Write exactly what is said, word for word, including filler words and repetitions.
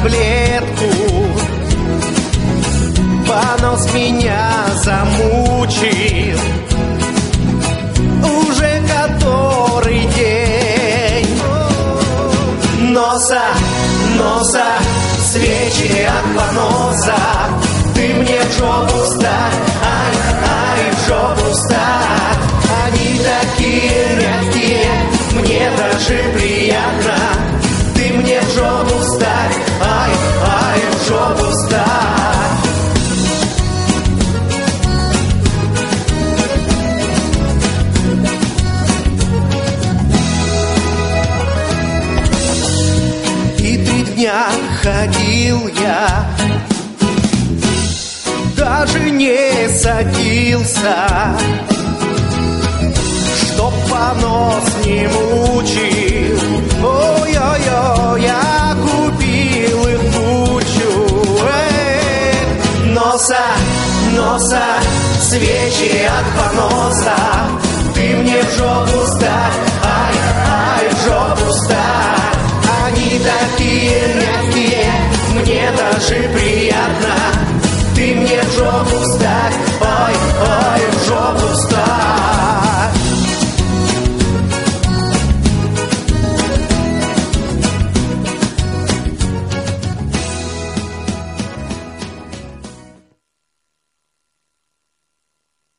таблетку. Понос меня замучил уже который день. Носа, носа, свечи от поноса, ты мне в жопу вставь, ай, ай, в жопу вставь. Они такие мягкие, мне даже приятно. Ты мне в жопу вставь, ай, ай, в жопу вставь. И три дня ходил я, даже не садился, чтоб понос не мучил. Ой-ой-ой, я купил их кучу. Эй, носа, носа, свечи от поноса, ты мне в жопу